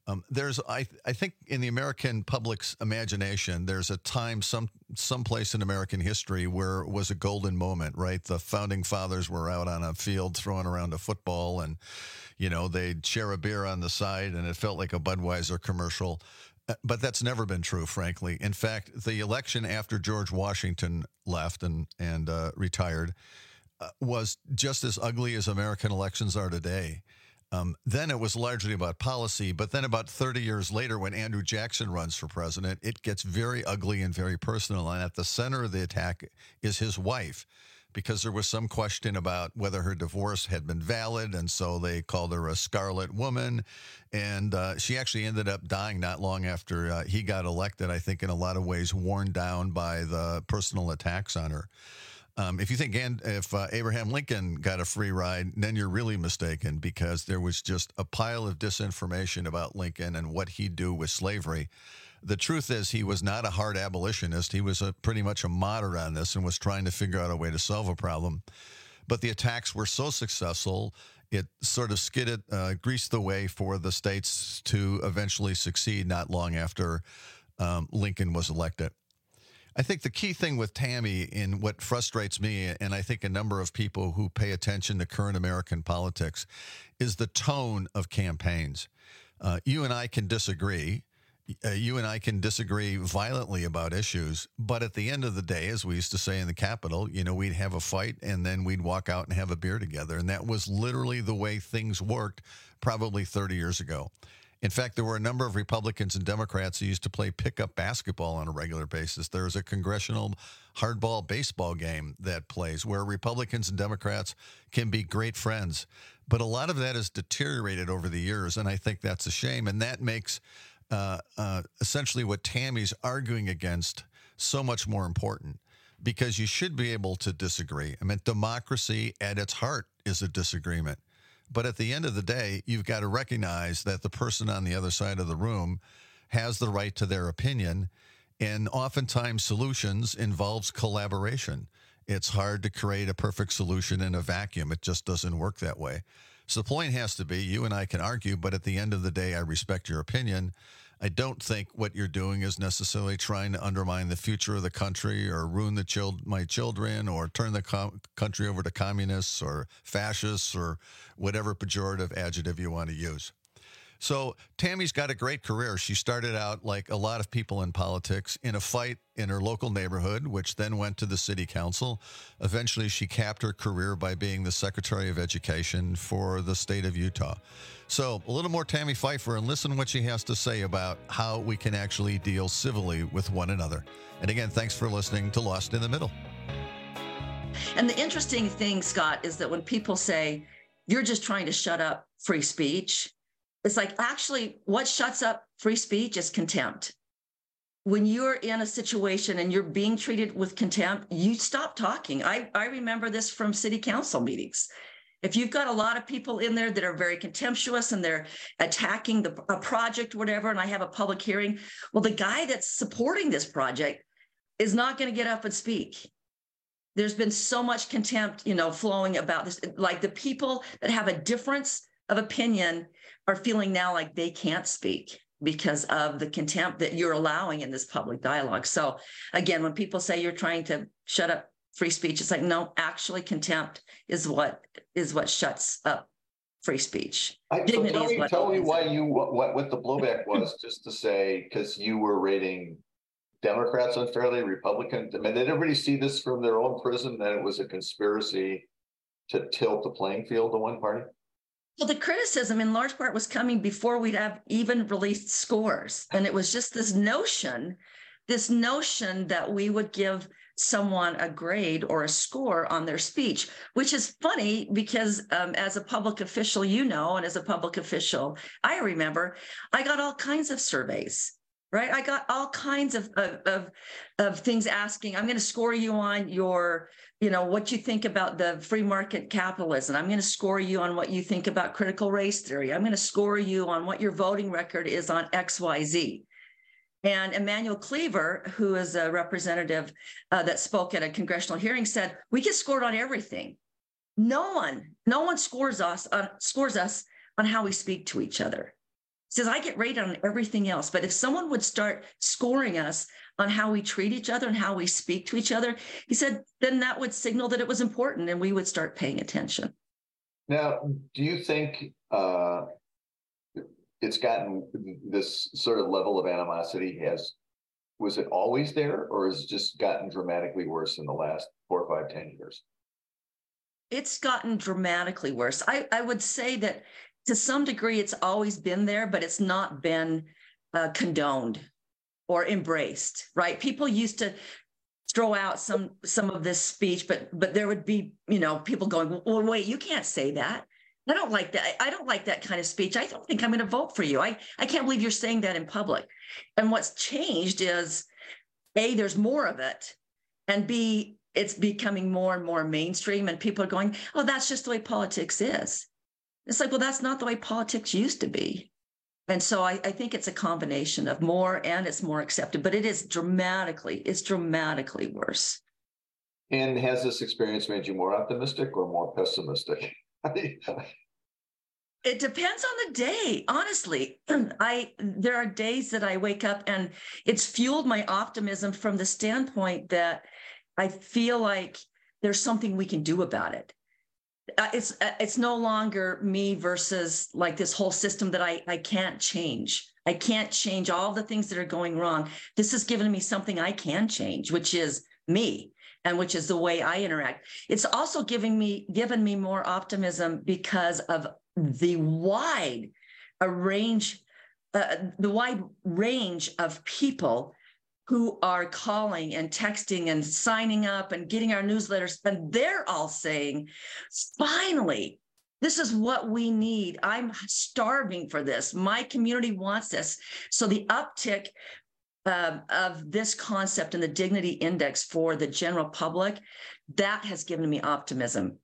Um, there's, I, I think, in the American public's imagination, there's a time, some, someplace in American history where it was a golden moment, right? The founding fathers were out on a field throwing around a football, and you know they'd share a beer on the side, and it felt like a Budweiser commercial. But that's never been true, frankly. In fact, the election after George Washington left and and uh, retired uh, was just as ugly as American elections are today. Um, then it was largely about policy, but then about thirty years later, when Andrew Jackson runs for president, it gets very ugly and very personal. And at the center of the attack is his wife, because there was some question about whether her divorce had been valid, and so they called her a scarlet woman. And uh, she actually ended up dying not long after uh, he got elected, I think in a lot of ways worn down by the personal attacks on her. Um, if you think and if uh, Abraham Lincoln got a free ride, then you're really mistaken, because there was just a pile of disinformation about Lincoln and what he'd do with slavery. The truth is he was not a hard abolitionist. He was a, pretty much a moderate on this and was trying to figure out a way to solve a problem. But the attacks were so successful, it sort of skidded, uh, greased the way for the states to eventually succeed not long after um, Lincoln was elected. I think the key thing with Tammy, in what frustrates me, and I think a number of people who pay attention to current American politics, is the tone of campaigns. Uh, you and I can disagree. Uh, you and I can disagree violently about issues, but at the end of the day, as we used to say in the Capitol, you know, we'd have a fight and then we'd walk out and have a beer together. And that was literally the way things worked probably thirty years ago. In fact, there were a number of Republicans and Democrats who used to play pickup basketball on a regular basis. There's a congressional hardball baseball game that plays where Republicans and Democrats can be great friends. But a lot of that has deteriorated over the years, and I think that's a shame. And that makes uh, uh, essentially what Tammy's arguing against so much more important, because you should be able to disagree. I mean, democracy at its heart is a disagreement. But at the end of the day, you've got to recognize that the person on the other side of the room has the right to their opinion. And oftentimes solutions involves collaboration. It's hard to create a perfect solution in a vacuum. It just doesn't work that way. So the point has to be, you and I can argue, but at the end of the day, I respect your opinion. I don't think what you're doing is necessarily trying to undermine the future of the country or ruin the chil- my children or turn the com- country over to communists or fascists or whatever pejorative adjective you want to use. So Tammy's got a great career. She started out, like a lot of people in politics, in a fight in her local neighborhood, which then went to the city council. Eventually, she capped her career by being the Secretary of Education for the state of Utah. So a little more Tammy Pfeiffer, and listen to what she has to say about how we can actually deal civilly with one another. And again, thanks for listening to Lost in the Middle. And the interesting thing, Scott, is that when people say, you're just trying to shut up free speech, it's like, actually, what shuts up free speech is contempt. When you're in a situation and you're being treated with contempt, you stop talking. I, I remember this from city council meetings. If you've got a lot of people in there that are very contemptuous and they're attacking the a project, whatever, and I have a public hearing, well, the guy that's supporting this project is not going to get up and speak. There's been so much contempt, you know, flowing about this. Like the people that have a difference of opinion are feeling now like they can't speak because of the contempt that you're allowing in this public dialogue. So again, when people say you're trying to shut up free speech, it's like, no, actually contempt is what is what shuts up free speech. I, so Dignity tell is me, what tell me opens why it. you, what, what, what the blowback was, just to say, because you were rating Democrats unfairly, Republicans. I mean, did everybody see this from their own prism, that it was a conspiracy to tilt the playing field to one party? Well, the criticism in large part was coming before we'd have even released scores. And it was just this notion, this notion that we would give someone a grade or a score on their speech, which is funny because um, as a public official, you know, and as a public official, I remember I got all kinds of surveys, right? I got all kinds of, of, of, of things asking, I'm going to score you on your, you know, what you think about the free market capitalism. I'm going to score you on what you think about critical race theory. I'm going to score you on what your voting record is on X Y Z. And Emmanuel Cleaver, who is a representative uh, that spoke at a congressional hearing, said, we get scored on everything. No one, no one scores us on, scores us on how we speak to each other. says, I get rated on everything else. But if someone would start scoring us on how we treat each other and how we speak to each other, he said, then that would signal that it was important and we would start paying attention. Now, do you think uh, it's gotten this sort of level of animosity has, was it always there, or has it just gotten dramatically worse in the last four, five, ten years? It's gotten dramatically worse. I, I would say that to some degree, it's always been there, but it's not been uh, condoned or embraced, right? People used to throw out some some of this speech, but but there would be, you know, people going, well, wait, you can't say that. I don't like that. I don't like that kind of speech. I don't think I'm going to vote for you. I, I can't believe you're saying that in public. And what's changed is, A, there's more of it, and B, it's becoming more and more mainstream, and people are going, oh, that's just the way politics is. It's like, well, that's not the way politics used to be. And so I, I think it's a combination of more, and it's more accepted, but it is dramatically, it's dramatically worse. And has this experience made you more optimistic or more pessimistic? It depends on the day, honestly. I there are days that I wake up and it's fueled my optimism from the standpoint that I feel like there's something we can do about it. Uh, it's uh, it's no longer me versus like this whole system that I, I can't change. I can't change all the things that are going wrong. This has given me something I can change, which is me, and which is the way I interact. It's also giving me given me more optimism because of the wide a range, uh, the wide range of people who are calling and texting and signing up and getting our newsletters, and they're all saying, finally, this is what we need. I'm starving for this. My community wants this. So the uptick uh, of this concept and the dignity index for the general public, that has given me optimism.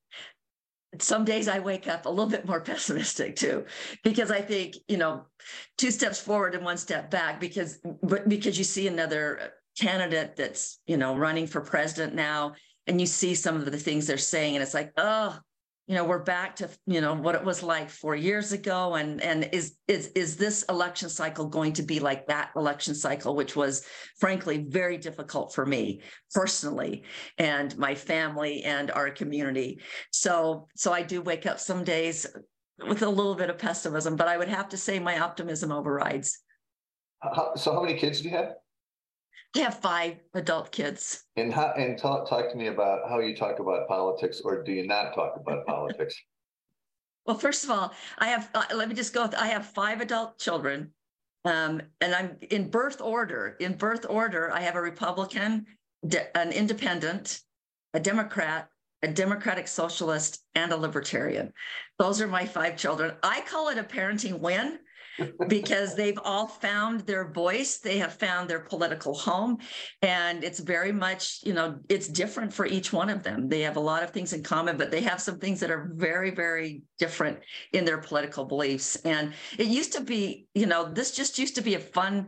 Some days I wake up a little bit more pessimistic too, because I think, you know, two steps forward and one step back, because, but because you see another candidate that's, you know, running for president now, and you see some of the things they're saying, and it's like, oh, you know, we're back to, you know, what it was like four years ago. And, and is, is, is this election cycle going to be like that election cycle, which was frankly very difficult for me personally and my family and our community. So, so I do wake up some days with a little bit of pessimism, but I would have to say my optimism overrides. How, so how many kids do you have? I have five adult kids. And how, and talk, talk to me about how you talk about politics, or do you not talk about politics? Well, first of all, I have, uh, let me just go, I have five adult children, um, and I'm in birth order. In birth order, I have a Republican, de- an independent, a Democrat, a Democratic Socialist, and a Libertarian. Those are my five children. I call it a parenting win, because they've all found their voice. They have found their political home. And it's very much, you know, it's different for each one of them. They have a lot of things in common, but they have some things that are very, very different in their political beliefs. And it used to be, you know, this just used to be a fun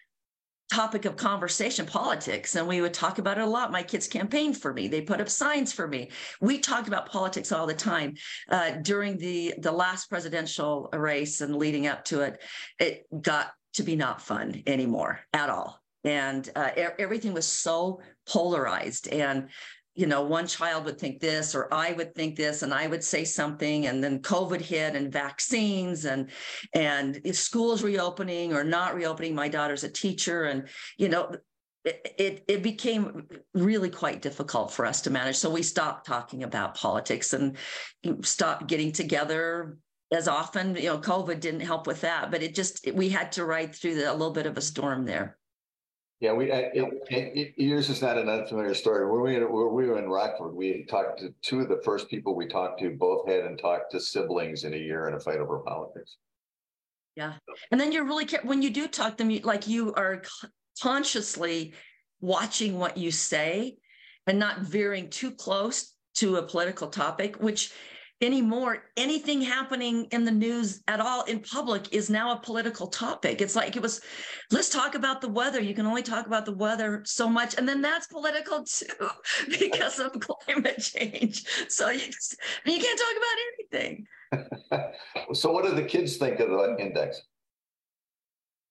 topic of conversation, politics, and we would talk about it a lot. My kids campaigned for me. They put up signs for me. We talked about politics all the time. Uh, during the, the last presidential race and leading up to it, it got to be not fun anymore at all. And uh, e- everything was so polarized. And you know, one child would think this, or I would think this, and I would say something, and then COVID hit, and vaccines, and and if schools reopening or not reopening. My daughter's a teacher, and you know, it, it it became really quite difficult for us to manage. So we stopped talking about politics and stopped getting together as often. You know, COVID didn't help with that, but it just we had to ride through the, a little bit of a storm there. Yeah, we it, it, it, yours is not an unfamiliar story. When we, when we were in Rockford, we talked to two of the first people we talked to, both hadn't talked to siblings in a year in a fight over politics. Yeah. And then you're really, when you do talk to them, like you are consciously watching what you say and not veering too close to a political topic, which anymore, anything happening in the news at all in public is now a political topic. It's like it was, let's talk about the weather. You can only talk about the weather so much. And then that's political too, because of climate change. So you, just, you can't talk about anything. So what do the kids think of the index?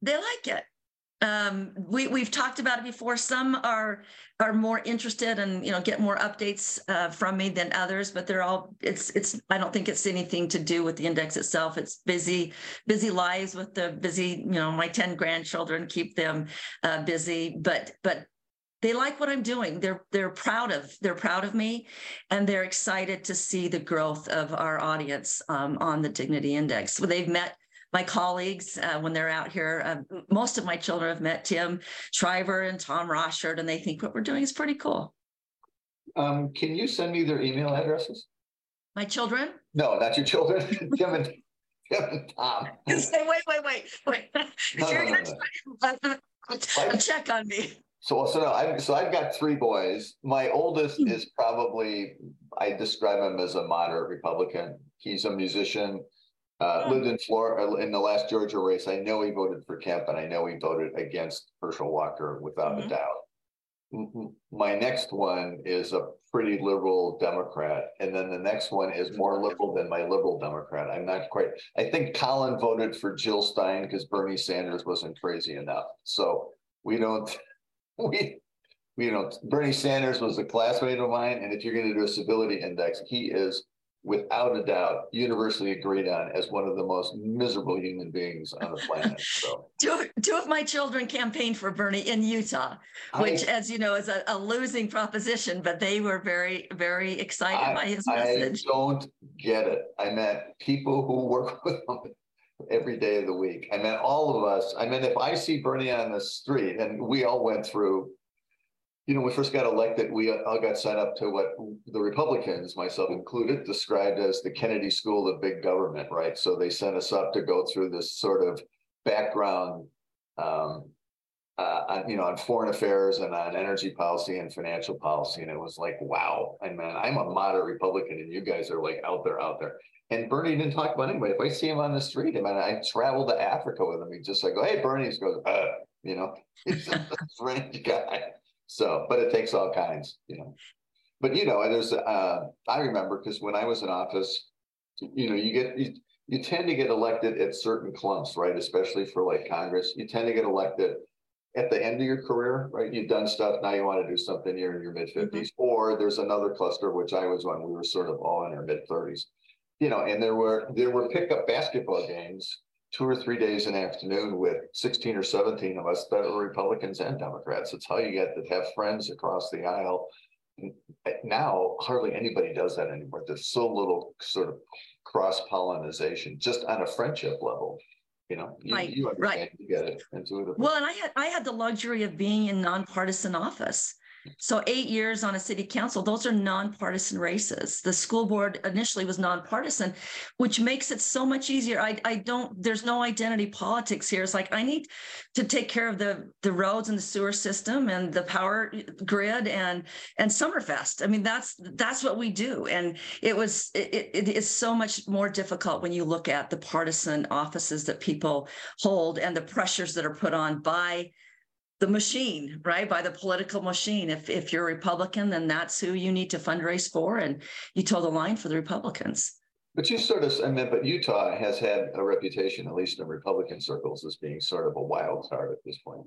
they like it. Um, we we've talked about it before. Some are are more interested and, you know, get more updates uh, from me than others, but they're all, it's, it's, I don't think it's anything to do with the index itself. It's busy, busy lives with the busy, you know, my ten grandchildren keep them uh, busy, but, but they like what I'm doing. They're, they're proud of, they're proud of me, and they're excited to see the growth of our audience um, on the Dignity Index. So they've met my colleagues uh, when they're out here. Uh, most of my children have met Tim Shriver and Tom Rothschild, and they think what we're doing is pretty cool. Um, can you send me their email addresses? My children? No, not your children. Tim and, Tim and Tom. Say, wait, wait, wait, wait. No, You're no, gonna no, no. check on me. So, so no, I, so I've got three boys. My oldest is probably, I describe him as a moderate Republican. He's a musician. Uh, lived in Florida in the last Georgia race. I know he voted for Kemp, and I know he voted against Herschel Walker without mm-hmm. a doubt. My next one is a pretty liberal Democrat, and then the next one is more liberal than my liberal Democrat. I'm not quite. I think Colin voted for Jill Stein because Bernie Sanders wasn't crazy enough. So we don't. We we don't. Bernie Sanders was a classmate of mine, and if you're going to do a civility index, he is, without a doubt, universally agreed on as one of the most miserable human beings on the planet. So two, two of my children campaigned for Bernie in Utah, which, I, as you know, is a, a losing proposition, but they were very, very excited I, by his message. I don't get it. I met people who work with him every day of the week. I meant all of us. I mean, if I see Bernie on the street, and we all went through, you know, when we first got elected, we all got signed up to what the Republicans, myself included, described as the Kennedy School of Big Government, right? So they sent us up to go through this sort of background, um, uh, on, you know, on foreign affairs and on energy policy and financial policy. And it was like, wow, I mean, I'm a moderate Republican, and you guys are like out there, out there. And Bernie didn't talk about anybody. If I see him on the street, I mean, I traveled to Africa with him. He just like, go, hey, Bernie. He goes, uh, you know, he's a strange guy. So, but it takes all kinds, you know. But, you know, there's, uh, I remember, because when I was in office, you know, you get, you, you tend to get elected at certain clumps, right? Especially for like Congress, you tend to get elected at the end of your career, right? You've done stuff, now you want to do something, you're in your mid fifties, mm-hmm. or there's another cluster, which I was on, we were sort of all in our mid thirties, you know, and there were, there were pickup basketball games two or three days in the afternoon with sixteen or seventeen of us that were Republicans and Democrats. It's how you get to have friends across the aisle. Now, hardly anybody does that anymore. There's so little sort of cross-pollination, just on a friendship level. You know, you, right, you understand, right. You get it intuitively. Well, and I had I had the luxury of being in nonpartisan office. So eight years on a city council, those are nonpartisan races. The school board initially was nonpartisan, which makes it so much easier. I, I don't, there's no identity politics here. It's like, I need to take care of the, the roads and the sewer system and the power grid and, and Summerfest. I mean, that's, that's what we do. And it was, it, it is so much more difficult when you look at the partisan offices that people hold and the pressures that are put on by the machine, right? By the political machine. If if you're a Republican, then that's who you need to fundraise for, and you toe the line for the Republicans. But you sort of, I mean, but Utah has had a reputation, at least in Republican circles, as being sort of a wild card at this point.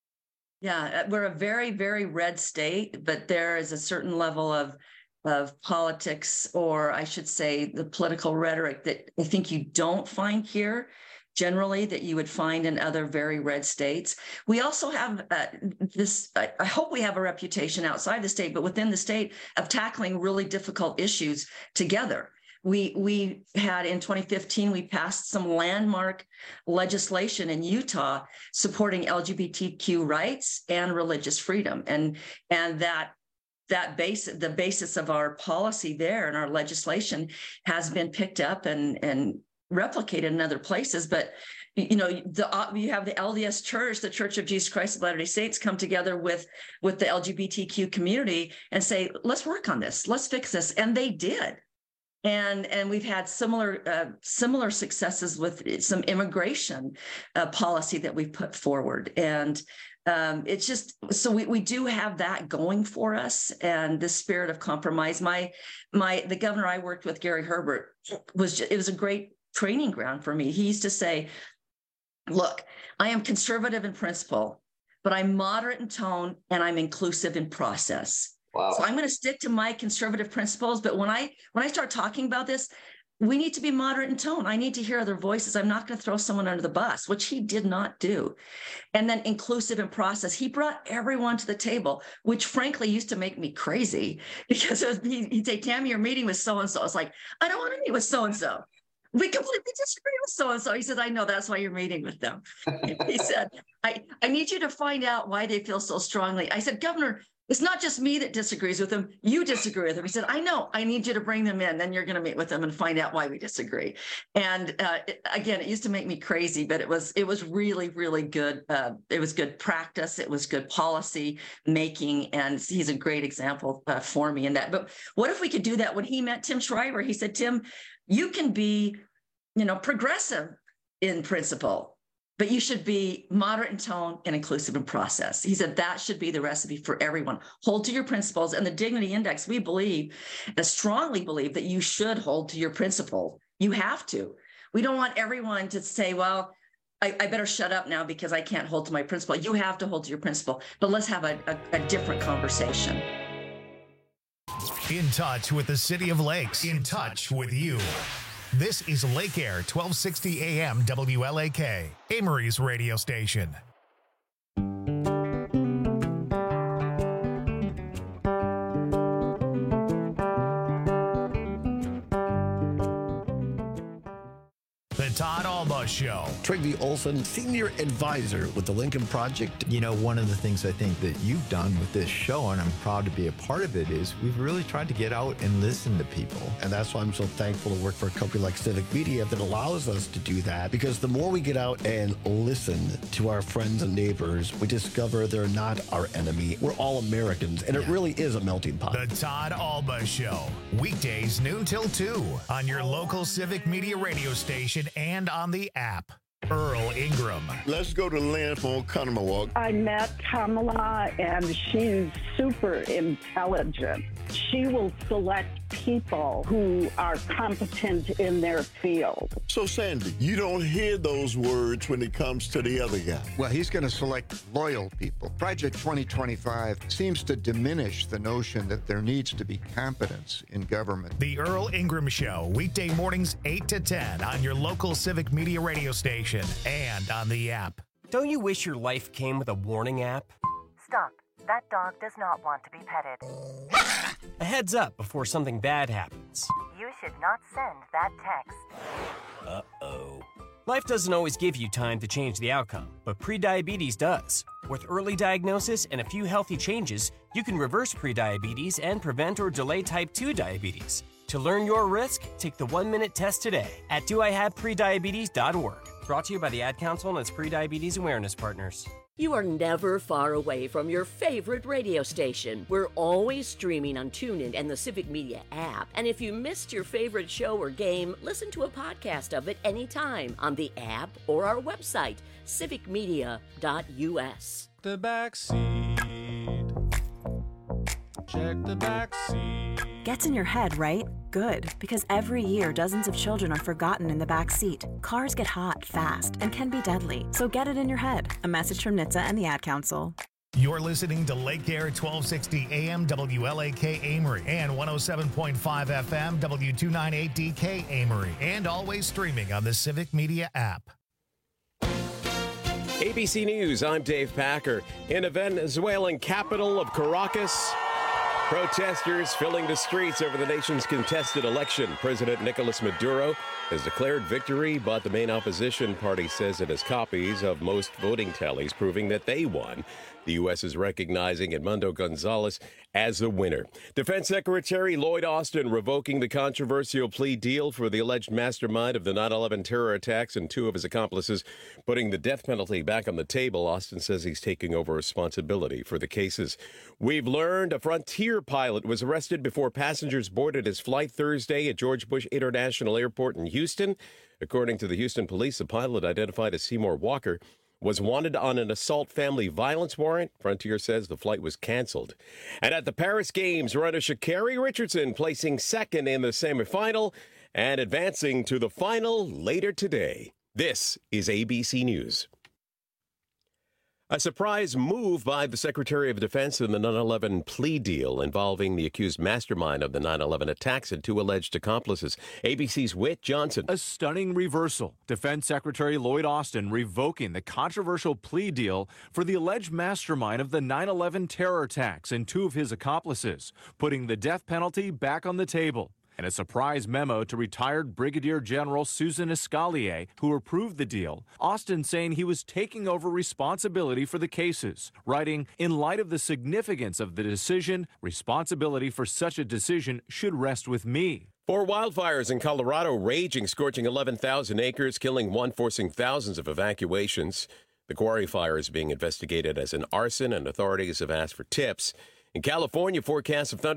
Yeah, we're a very, very red state, but there is a certain level of of politics, or I should say the political rhetoric, that I think you don't find here generally, that you would find in other very red states. We also have uh, this, I, I hope we have a reputation outside the state, but within the state, of tackling really difficult issues together. We we had in twenty fifteen, we passed some landmark legislation in Utah supporting L G B T Q rights and religious freedom. And, and that that base, the basis of our policy there and our legislation has been picked up and, and replicated in other places. But you know, the uh, you have the L D S Church, the Church of Jesus Christ of Latter-day Saints, come together with with the L G B T Q community and say, let's work on this, let's fix this, and they did. And and we've had similar uh, similar successes with some immigration uh, policy that we've put forward. And um, it's just, so we, we do have that going for us, and the spirit of compromise. My my the governor I worked with, Gary Herbert, was just, it was a great training ground for me. He used to say, look, I am conservative in principle, but I'm moderate in tone and I'm inclusive in process. Wow. So I'm going to stick to my conservative principles. But when I when I start talking about this, we need to be moderate in tone. I need to hear other voices. I'm not going to throw someone under the bus, which he did not do. And then inclusive in process. He brought everyone to the table, which frankly used to make me crazy because it was, he, he'd say, Tammy, you're meeting with so-and-so. I was like, I don't want to meet with so-and-so. We completely disagree with so-and-so. He said, I know, that's why you're meeting with them. He said, I, I need you to find out why they feel so strongly. I said, Governor, it's not just me that disagrees with them. You disagree with them. He said, I know, I need you to bring them in. Then you're going to meet with them and find out why we disagree. And uh, it, again, it used to make me crazy, but it was, it was really, really good. Uh, it was good practice. It was good policy making. And he's a great example uh, for me in that. But what if we could do that when he met Tim Shriver? He said, Tim, you can be, you know, progressive in principle, but you should be moderate in tone and inclusive in process. He said that should be the recipe for everyone. Hold to your principles. And the Dignity Index, we believe, and strongly believe that you should hold to your principle. You have to. We don't want everyone to say, well, I, I better shut up now because I can't hold to my principle. You have to hold to your principle, but let's have a, a, a different conversation. In touch with the City of Lakes. In touch with you. This is Lake Air, twelve sixty A M W L A K, Amory's radio station. The Todd Alba Show. Trygve Olson, Senior Advisor with the Lincoln Project. You know, one of the things I think that you've done with this show, and I'm proud to be a part of it, is we've really tried to get out and listen to people. And that's why I'm so thankful to work for a company like Civic Media that allows us to do that. Because the more we get out and listen to our friends and neighbors, we discover they're not our enemy. We're all Americans, and it really is a melting pot. The Todd Alba Show. Weekdays noon till two on your local Civic Media radio station and on the app. Earl Ingram. Let's go to Lynn from Oconomowoc. I met Kamala, and she's super intelligent. She will select people who are competent in their field. So, Sandy, you don't hear those words when it comes to the other guy. Well, he's going to select loyal people. Project twenty twenty-five seems to diminish the notion that there needs to be competence in government. The Earl Ingram Show, weekday mornings eight to ten on your local Civic Media radio station and on the app. Don't you wish your life came with a warning app? Stop. That dog does not want to be petted. A heads up before something bad happens. You should not send that text. Uh-oh. Life doesn't always give you time to change the outcome, but prediabetes does. With early diagnosis and a few healthy changes, you can reverse prediabetes and prevent or delay type two diabetes. To learn your risk, take the one-minute test today at do I have prediabetes dot org. Brought to you by the Ad Council and its prediabetes awareness partners. You are never far away from your favorite radio station. We're always streaming on TuneIn and the Civic Media app. And if you missed your favorite show or game, listen to a podcast of it anytime on the app or our website, civic media dot U S. The back seat. Check the back seat. Gets in your head, right? Good, because every year dozens of children are forgotten in the back seat. Cars get hot fast and can be deadly, so get it in your head. A message from N H T S A and the Ad Council. You're listening to Lake Air twelve sixty A M W L A K Amory and one oh seven point five F M W two ninety-eight D K Amory, and always streaming on the Civic Media app. A B C News, I'm Dave Packer. In the Venezuelan capital of Caracas, protesters filling the streets over the nation's contested election. President Nicolas Maduro has declared victory, but the main opposition party says it has copies of most voting tallies proving that they won. The U S is recognizing Edmundo Gonzalez as the winner. Defense Secretary Lloyd Austin revoking the controversial plea deal for the alleged mastermind of the nine eleven terror attacks and two of his accomplices, putting the death penalty back on the table. Austin says he's taking over responsibility for the cases. We've learned a Frontier pilot was arrested before passengers boarded his flight Thursday at George Bush International Airport in Houston. According to the Houston police, the pilot, identified as Seymour Walker, was wanted on an assault family violence warrant. Frontier says the flight was canceled. And at the Paris Games, runner Sha'Carri Richardson placing second in the semifinal and advancing to the final later today. This is A B C News. A surprise move by the Secretary of Defense in the nine eleven plea deal involving the accused mastermind of the nine eleven attacks and two alleged accomplices. A B C's Whit Johnson. A stunning reversal. Defense Secretary Lloyd Austin revoking the controversial plea deal for the alleged mastermind of the nine eleven terror attacks and two of his accomplices, putting the death penalty back on the table. And a surprise memo to retired Brigadier General Susan Escalier, who approved the deal, Austin saying he was taking over responsibility for the cases, writing, "In light of the significance of the decision, responsibility for such a decision should rest with me." Four wildfires in Colorado raging, scorching eleven thousand acres, killing one, forcing thousands of evacuations. The quarry fire is being investigated as an arson, and authorities have asked for tips. In California, forecasts of thunder